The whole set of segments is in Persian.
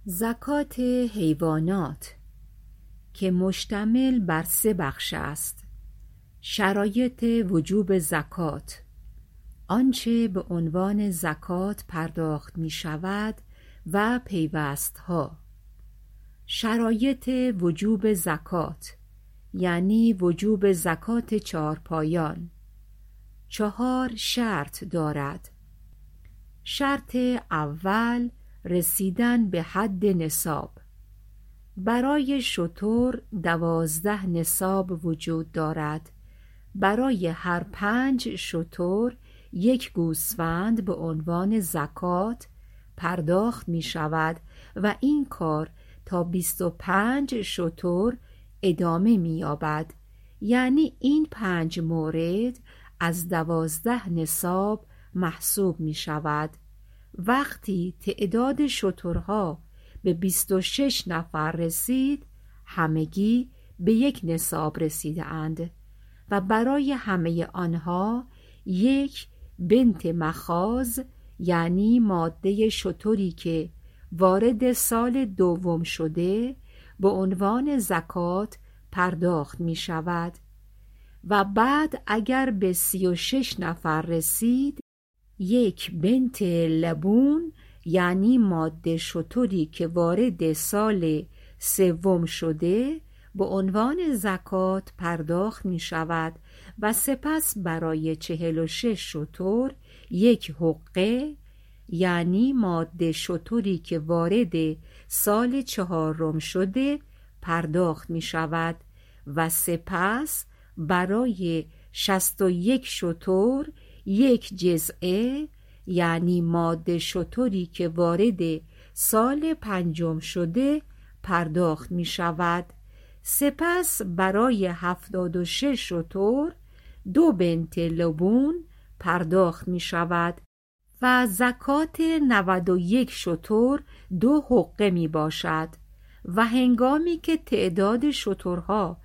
زکات حیوانات که مشتمل بر 3 بخش است: شرایط وجوب زکات، آنچه به عنوان زکات پرداخت می شود و پیوستها. شرایط وجوب زکات یعنی وجوب زکات 4 پایان. 4 شرط دارد. شرط اول رسیدن به حد نصاب. برای شتر 12 نصاب وجود دارد. برای هر 5 شتر 1 گوسفند به عنوان زکات پرداخت می شود و این کار تا 25 شتر ادامه می یابد. یعنی این 5 مورد از 12 نصاب محسوب می شود. وقتی تعداد شترها به 26 نفر رسید، همگی به 1 نصاب رسیده اند و برای همه آنها 1 بنت مخاض یعنی ماده شتری که وارد سال دوم شده به عنوان زکات پرداخت می شود و بعد اگر به 36 نفر رسید 1 بنت لبون یعنی ماده شتری که وارد سال سوم شده به عنوان زکات پرداخت می شود و سپس برای 46 شتر 1 حقه یعنی ماده شتری که وارد سال 4 شده پرداخت می شود و سپس برای 61 شتر 1 جزعه یعنی ماده شتری که وارد سال 5 شده پرداخت می شود. سپس برای 76 شتر 2 بنت لبون پرداخت می شود و زکات 91 شتر 2 حقه می باشد و هنگامی که تعداد شترها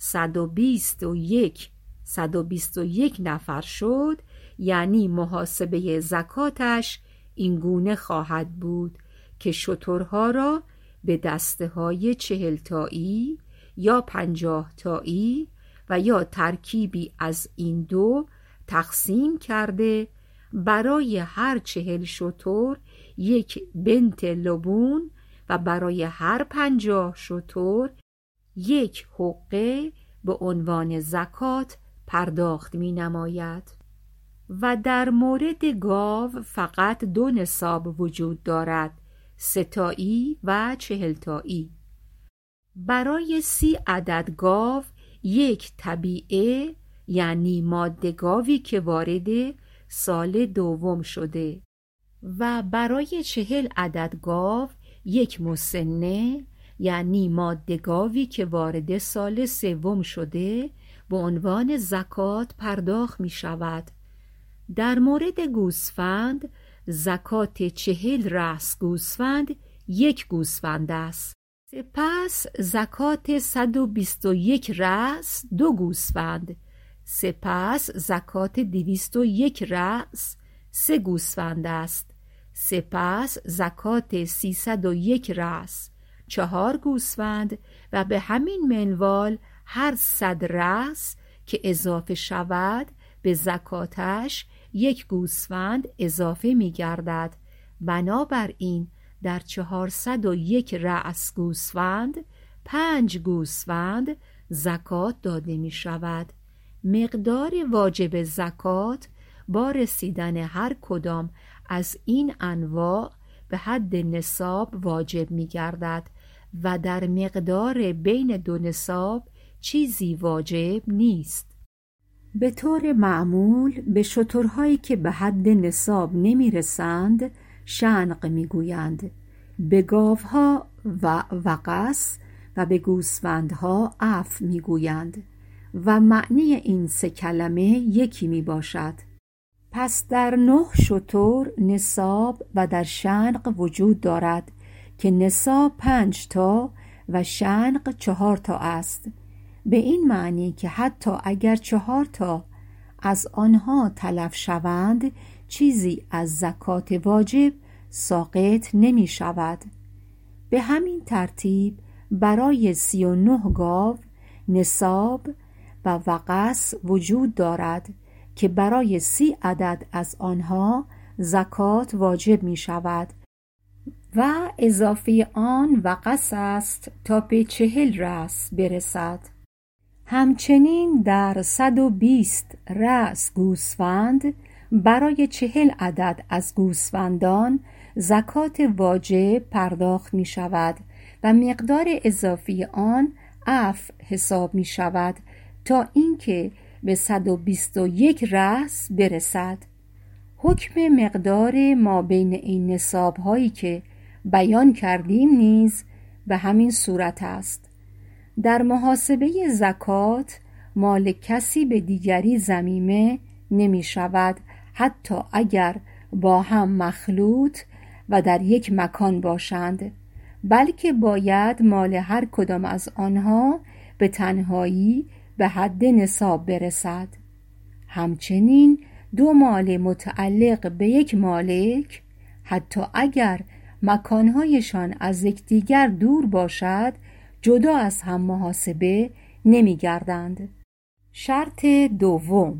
121 نفر شد، یعنی محاسبه زکاتش این گونه خواهد بود که شترها را به دسته های 40 تایی یا 50 تایی و یا ترکیبی از این دو تقسیم کرده برای هر 40 شتر 1 بنت لبون و برای هر 50 شتر 1 حقه به عنوان زکات پرداخت می نماید. و در مورد گاو فقط 2 نصاب وجود دارد: 3 تایی و 40 تایی. برای 30 عدد گاو 1 طبیعه یعنی ماده گاوی که وارد سال دوم شده و برای 40 عدد گاو 1 مسنه یعنی ماده گاوی که وارد سال سوم شده به عنوان زکات پرداخت می شود. در مورد گوسفند زکات 40 رأس گوسفند 1 گوسفند است. سپس زکات 121 رأس 2 گوسفند. سپس زکات 201 رأس 3 گوسفند است. سپس زکات 301 رأس 4 گوسفند و به همین منوال هر 100 رأس که اضافه شود به زکاتش 1 گوسفند اضافه می گردد. بنابراین در 401 رأس گوسفند 5 گوسفند زکات داده می شود. مقدار واجب زکات با رسیدن هر کدام از این انواع به حد نصاب واجب می گردد و در مقدار بین 2 نصاب چیزی واجب نیست. به طور معمول به شترهایی که به حد نصاب نمی رسند شنق می گویند، به گاوها و وقص و به گوسفندها عف می گویند و معنی این 3 کلمه یکی می باشد. پس در 9 شتر نصاب و در شنق وجود دارد که نصاب 5 تا و شنق 4 تا است، به این معنی که حتی اگر 4 تا از آنها تلف شوند چیزی از زکات واجب ساقط نمی شود. به همین ترتیب برای 39 گاو نصاب و وقص وجود دارد که برای 30 عدد از آنها زکات واجب می شود و اضافه آن وقص است تا به 40 رأس برسد. همچنین در 120 رأس گوسفند برای 40 عدد از گوسفندان زکات واجب پرداخت می شود و مقدار اضافی آن عفو حساب می شود تا اینکه به 121 رأس برسد. حکم مقدار ما بین این نصاب هایی که بیان کردیم نیز به همین صورت است. در محاسبه زکات مال کسی به دیگری ضمیمه نمی شود، حتی اگر با هم مخلوط و در یک مکان باشند، بلکه باید مال هر کدام از آنها به تنهایی به حد نصاب برسد. همچنین 2 مال متعلق به یک مالک حتی اگر مکانهایشان از یکدیگر دور باشد جدا از هم محاسبه نمی گردند. شرط دوم.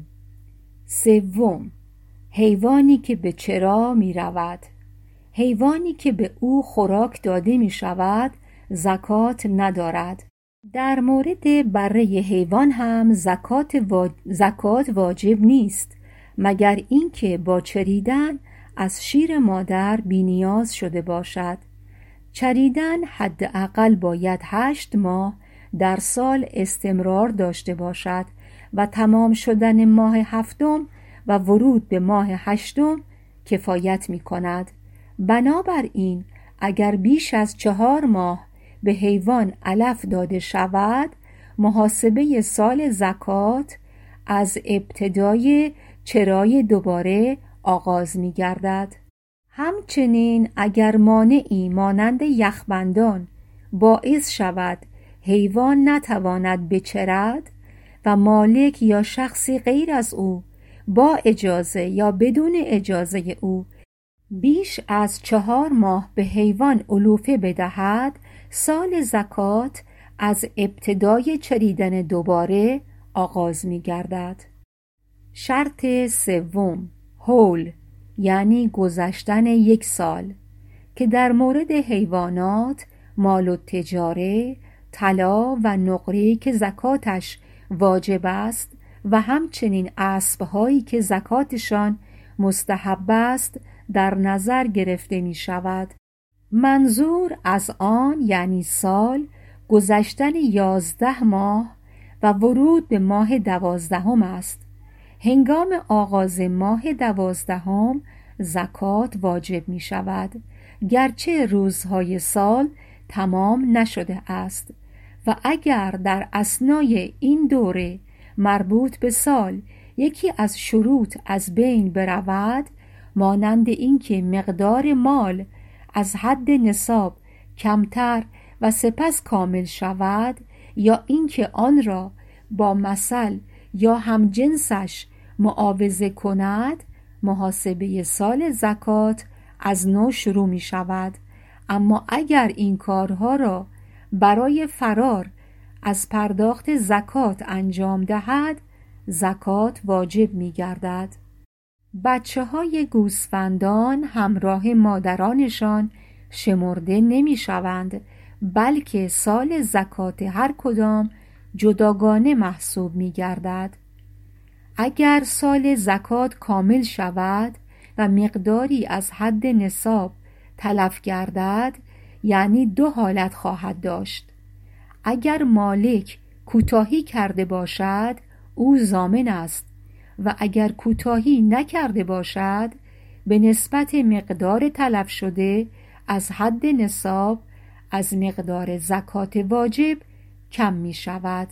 سوم، حیوانی که به چرا می رود. حیوانی که به او خوراک داده می شود زکات ندارد. در مورد بره حیوان هم زکات واجب نیست مگر اینکه با چریدن از شیر مادر بی‌نیاز شده باشد. چریدن حداقل باید 8 ماه در سال استمرار داشته باشد و تمام شدن ماه 7 و ورود به ماه 8 کفایت می کند. بنابراین اگر بیش از 4 ماه به حیوان علف داده شود، محاسبه سال زکات از ابتدای چرای دوباره آغاز می گردد. همچنین اگر مانعی مانند یخبندان باعث شود حیوان نتواند بچرد و مالک یا شخصی غیر از او با اجازه یا بدون اجازه او بیش از 4 ماه به حیوان علوفه بدهد، سال زکات از ابتدای چریدن دوباره آغاز می گردد. شرط سوم، حول، یعنی گذشتن 1 سال، که در مورد حیوانات مال و تجاره، طلا و نقره که زکاتش واجب است و همچنین اسب‌هایی که زکاتشان مستحب است در نظر گرفته می شود. منظور از آن یعنی سال گذشتن 11 ماه و ورود به ماه 12 است. هنگام آغاز ماه 12 زکات واجب می شود، گرچه روزهای سال تمام نشده است و اگر در اثنای این دوره مربوط به سال یکی از شروط از بین برود، مانند اینکه مقدار مال از حد نصاب کمتر و سپس کامل شود، یا اینکه آن را با مثل یا همجنسش معاوضه کند، محاسبه سال زکات از نو شروع می شود. اما اگر این کارها را برای فرار از پرداخت زکات انجام دهد، زکات واجب می گردد. بچه های گوسفندان همراه مادرانشان شمرده نمی شوند، بلکه سال زکات هر کدام جداگانه محسوب می گردد. اگر سال زکات کامل شود و مقداری از حد نصاب تلف گردد، یعنی 2 حالت خواهد داشت. اگر مالک کوتاهی کرده باشد او ضامن است و اگر کوتاهی نکرده باشد به نسبت مقدار تلف شده از حد نصاب از مقدار زکات واجب کم می شود.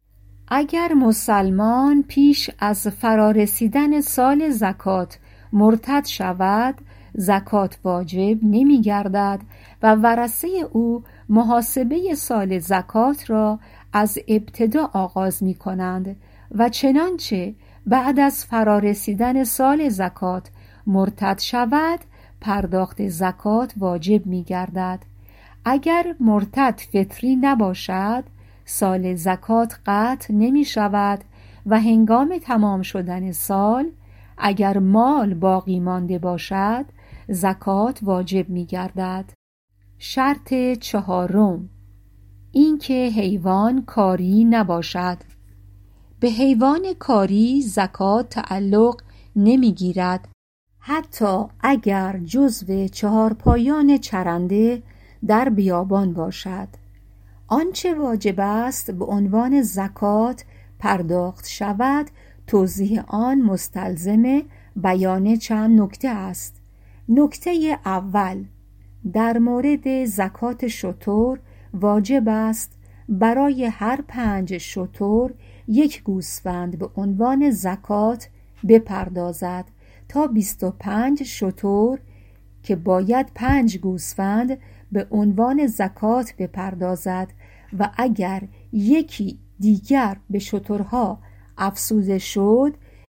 اگر مسلمان پیش از فرارسیدن سال زکات مرتد شود، زکات واجب نمی گردد و ورثه او محاسبه سال زکات را از ابتدا آغاز می کنند و چنانچه بعد از فرارسیدن سال زکات مرتد شود پرداخت زکات واجب می گردد. اگر مرتد فطری نباشد سال زکات قطع نمی شود و هنگام تمام شدن سال اگر مال باقی مانده باشد زکات واجب می گردد. شرط چهارم، اینکه حیوان کاری نباشد. به حیوان کاری زکات تعلق نمی گیرد حتی اگر جزو چهارپایان چرنده در بیابان باشد. آنچه واجب است به عنوان زکات پرداخت شود توضیح آن مستلزم بیان چند نکته است. نکته اول، در مورد زکات شتر واجب است برای هر 5 شتر 1 گوسفند به عنوان زکات بپردازد تا 25 شتر که باید 5 گوسفند به عنوان زکات بپردازد و اگر یکی دیگر به شترها افزوده شد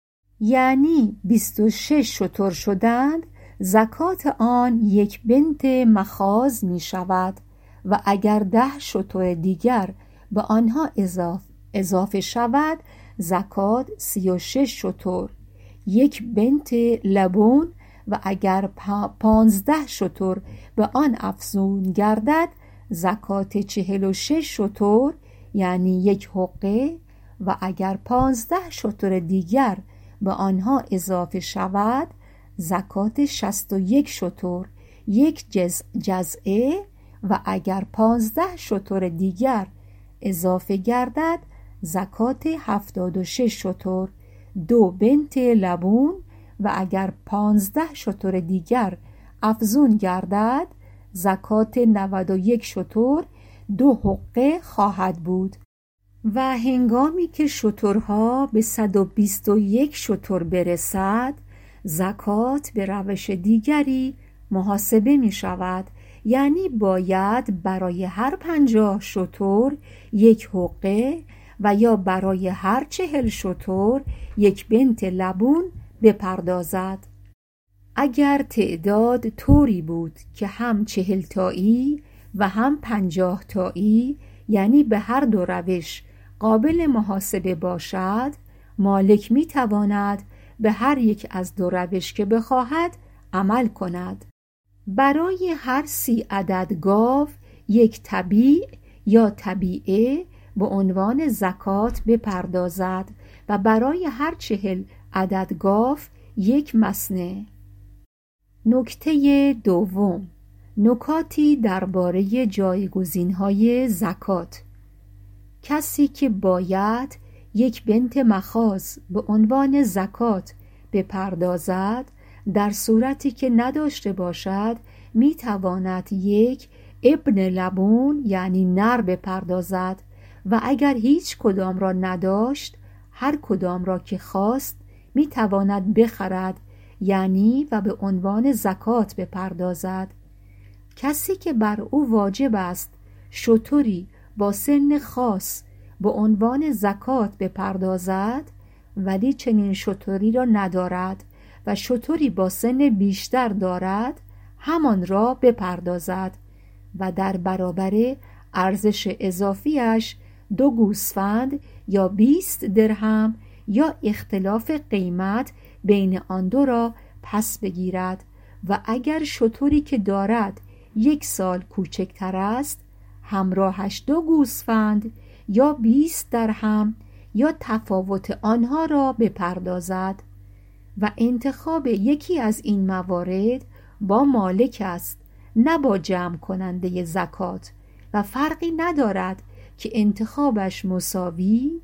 یعنی 26 شتر شدند زکات آن 1 بنت مخاض می شود و اگر 10 شتر دیگر به آنها اضافه شود زکات 36 شتر 1 بنت لبون و اگر 15 شتر به آن افزون گردد زکات 46 شتر یعنی 1 حقه و اگر 15 شتر دیگر به آنها اضافه شود زکات 61 شتر 1 جزعه و اگر 15 شتر دیگر اضافه گردد زکات 76 شتر 2 بنت لبون و اگر 15 شتر دیگر افزون گردد زکات 91 شتر 2 حقه خواهد بود و هنگامی که شترها به 121 شتر برسد زکات به روش دیگری محاسبه می شود، یعنی باید برای هر 50 شتر 1 حقه و یا برای هر 40 شتر 1 بنت لبون بپردازد. اگر تعداد طوری بود که هم 40 تایی و هم 50 تایی یعنی به هر دو روش قابل محاسبه باشد مالک می تواند به هر یک از دو روش که بخواهد عمل کند. برای هر 30 عدد گاو 1 تبیع یا تبیعه به عنوان زکات بپردازد و برای هر 40 عدد گاو 1 مسنه. نکته دوم، نکاتی درباره جایگزین‌های زکات. کسی که باید 1 بنت مخاض به عنوان زکات بپردازد در صورتی که نداشته باشد می تواند 1 ابن لبون یعنی نر بپردازد و اگر هیچ کدام را نداشت هر کدام را که خواست می تواند بخرد یعنی و به عنوان زکات بپردازد. کسی که بر او واجب است شتری با سن خاص به عنوان زکات بپردازد ولی چنین شتری را ندارد و شتری با سن بیشتر دارد همان را بپردازد و در برابر ارزش اضافیش 2 گوسفند یا 20 درهم یا اختلاف قیمت بین آن دو را پس بگیرد و اگر شتری که دارد 1 سال کوچکتر است همراهش 2 گوسفند یا 20 درهم یا تفاوت آنها را بپردازد و انتخاب یکی از این موارد با مالک است نه با جمع کننده زکات و فرقی ندارد که انتخابش مساوی،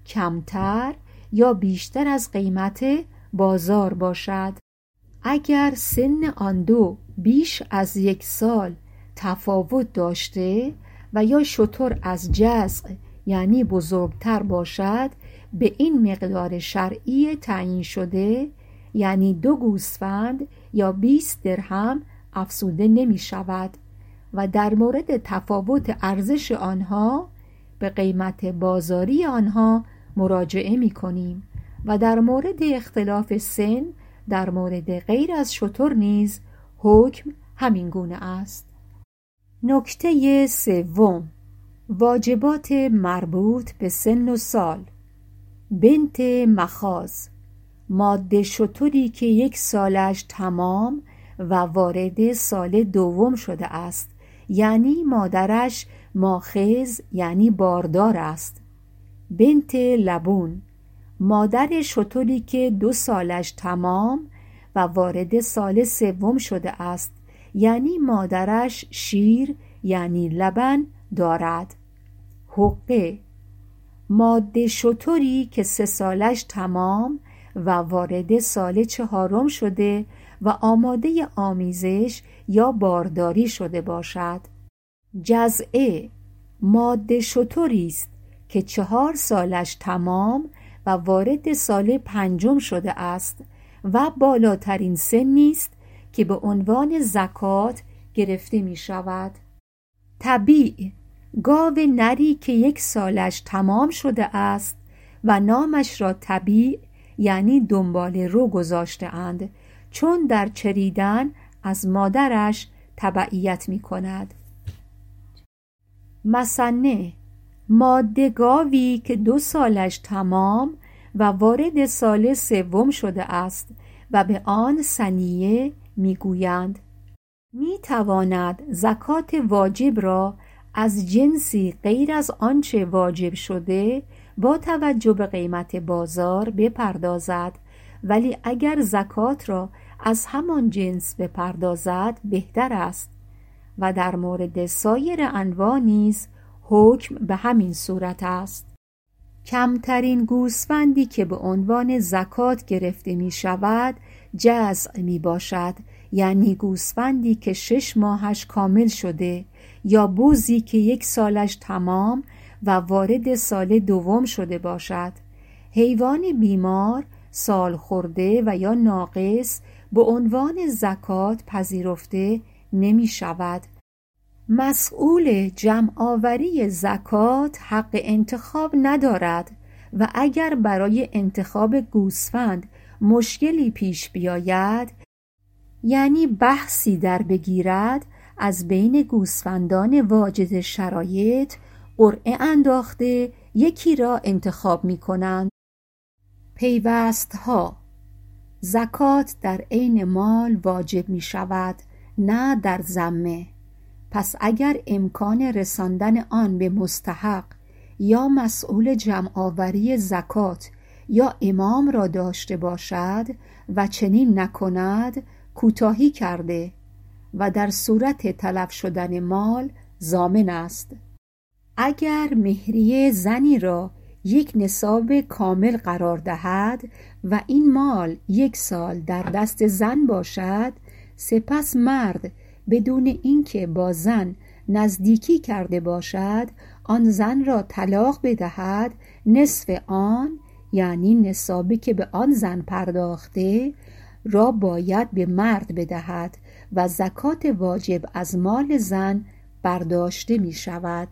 کمتر یا بیشتر از قیمت بازار باشد. اگر سن آن دو بیش از 1 سال تفاوت داشته و یا شتر از جزع یعنی بزرگتر باشد به این مقدار شرعی تعیین شده یعنی 2 گوسفند یا 20 درهم افزوده نمی شود و در مورد تفاوت ارزش آنها به قیمت بازاری آنها مراجعه می کنیم و در مورد اختلاف سن در مورد غیر از شتر نیز حکم همین گونه است. نکته سوم، واجبات مربوط به سن و سال. بنت مخاض، ماده شتری که 1 سالش تمام و وارد سال دوم شده است، یعنی مادرش ماخذ یعنی باردار است. بنت لبون، مادر شتری که 2 سالش تمام و وارد سال سوم شده است، یعنی مادرش شیر یعنی لبن دارد. حقه، ماده شتری که 3 سالش تمام و وارد سال 4 شده و آماده آمیزش یا بارداری شده باشد. جزعه، ماده شتری است که 4 سالش تمام و وارد سال 5 شده است و بالاترین سنی است که به عنوان زکات گرفته می شود. طبیع، گاو نری که 1 سالش تمام شده است و نامش را طبیع یعنی دنبال رو گذاشته اند، چون در چریدن از مادرش تبعیت می کند. مسنه، ماده گاوی که 2 سالش تمام و وارد سال سوم شده است و به آن سنیه می گویند. می تواند زکات واجب را از جنسی غیر از آنچه واجب شده با توجه به قیمت بازار بپردازد، ولی اگر زکات را از همان جنس بپردازد بهتر است و در مورد سایر انواع نیز حکم به همین صورت است. کمترین گوسفندی که به عنوان زکات گرفته می شود جزع می باشد، یعنی گوسفندی که 6 ماهش کامل شده یا بوزی که 1 سالش تمام و وارد سال دوم شده باشد. حیوان بیمار، سال خورده و یا ناقص به عنوان زکات پذیرفته نمی شود. مسئول جمع آوری زکات حق انتخاب ندارد و اگر برای انتخاب گوسفند مشکلی پیش بیاید، یعنی بحثی در بگیرد، از بین گوسفندان واجد شرایط قرعه انداخته یکی را انتخاب می کنند. پیوستها، زکات در عین مال واجب می شود، نه در ذمه. پس اگر امکان رساندن آن به مستحق یا مسئول جمع آوری زکات یا امام را داشته باشد و چنین نکند، کوتاهی کرده و در صورت تلف شدن مال ضامن است. اگر مهریه زنی را 1 نصاب کامل قرار دهد و این مال 1 سال در دست زن باشد، سپس مرد بدون اینکه با زن نزدیکی کرده باشد آن زن را طلاق بدهد، نصف آن یعنی نصابی که به آن زن پرداخته را باید به مرد بدهد و زکات واجب از مال زن برداشته می شود.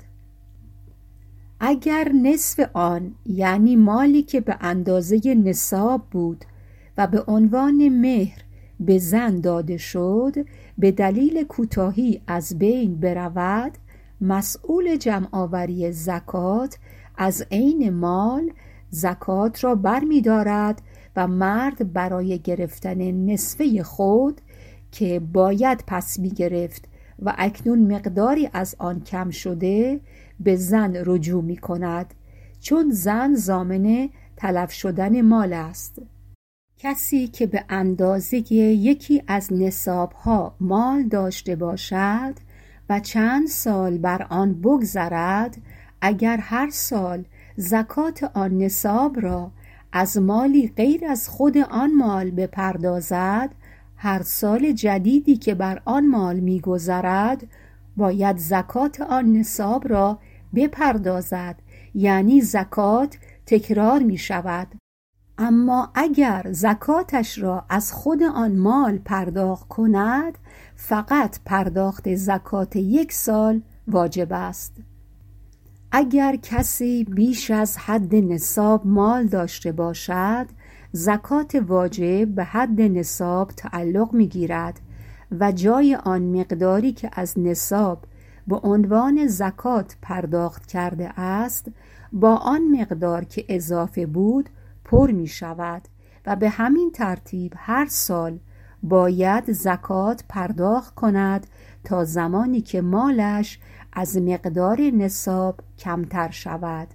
اگر نصف آن یعنی مالی که به اندازه نصاب بود و به عنوان مهر به زن داده شد به دلیل کوتاهی از بین برود، مسئول جمع آوری زکات از عین مال زکات را بر می دارد و مرد برای گرفتن نصفه خود که باید پس می گرفت و اکنون مقداری از آن کم شده به زن رجوع می کند، چون زن ضامن تلف شدن مال است. کسی که به اندازه یکی از نصابها مال داشته باشد و چند سال بر آن بگذرد، اگر هر سال زکات آن نصاب را از مالی غیر از خود آن مال بپردازد، هر سال جدیدی که بر آن مال می‌گذرد باید زکات آن نصاب را بپردازد، یعنی زکات تکرار می شود. اما اگر زکاتش را از خود آن مال پرداخت کند، فقط پرداخت زکات 1 سال واجب است. اگر کسی بیش از حد نصاب مال داشته باشد، زکات واجب به حد نصاب تعلق می گیرد و جای آن مقداری که از نصاب به عنوان زکات پرداخت کرده است با آن مقدار که اضافه بود پر می شود و به همین ترتیب هر سال باید زکات پرداخت کند تا زمانی که مالش از مقدار نصاب کمتر شود.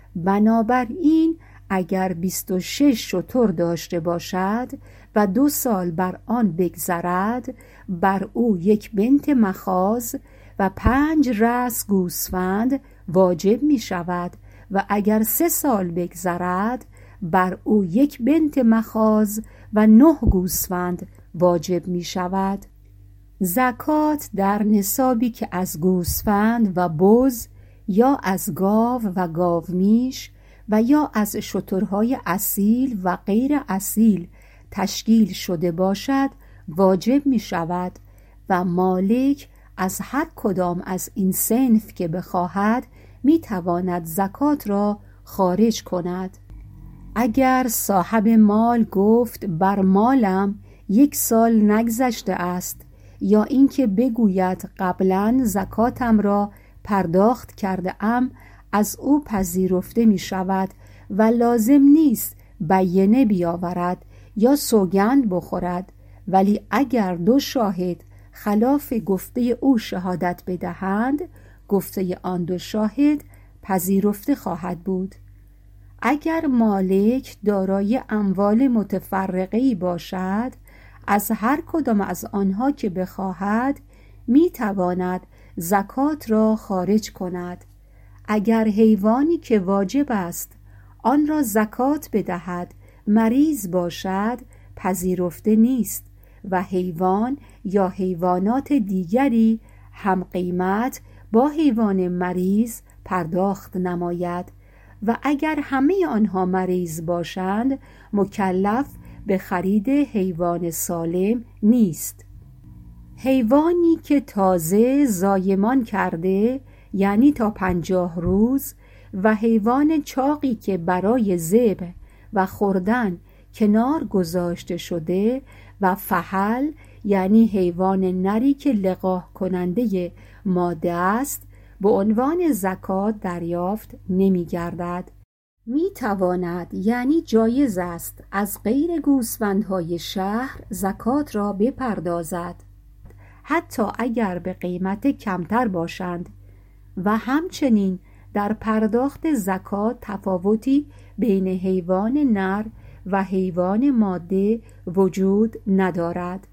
بنابراین اگر 26 شتر داشته باشد و 2 سال بر آن بگذرد، بر او 1 بنت مخاض و 5 رأس گوسفند واجب می شود و اگر 3 سال بگذرد، بر او 1 بنت مخاض و 9 گوسفند واجب می شود. زکات در نصابی که از گوسفند و بز یا از گاو و گاومیش و یا از شترهای اصیل و غیر اصیل تشکیل شده باشد واجب می شود و مالک از هر کدام از این صنف که بخواهد می تواند زکات را خارج کند. اگر صاحب مال گفت بر مالم 1 سال نگذشته است، یا اینکه بگوید قبلا زکاتم را پرداخت کرده ام، از او پذیرفته می شود و لازم نیست بینه بیاورد یا سوگند بخورد. ولی اگر 2 شاهد خلاف گفته او شهادت بدهند، گفته آن 2 شاهد پذیرفته خواهد بود. اگر مالک دارای اموال متفرقه‌ای باشد، از هر کدام از آنها که بخواهد می تواند زکات را خارج کند. اگر حیوانی که واجب است آن را زکات بدهد مریض باشد، پذیرفته نیست و حیوان یا حیوانات دیگری هم قیمت با حیوان مریض پرداخت نماید و اگر همه آنها مریض باشند مکلف به خرید حیوان سالم نیست. حیوانی که تازه زایمان کرده، یعنی تا 50 روز، و حیوان چاقی که برای ذبح و خوردن کنار گذاشته شده و فحل، یعنی حیوان نری که لقاح کننده ماده است، به عنوان زکات دریافت نمی گردد. می تواند، یعنی جایز است، از غیر گوسفندهای شهر زکات را بپردازد، حتی اگر به قیمت کمتر باشند، و همچنین در پرداخت زکات تفاوتی بین حیوان نر و حیوان ماده وجود ندارد.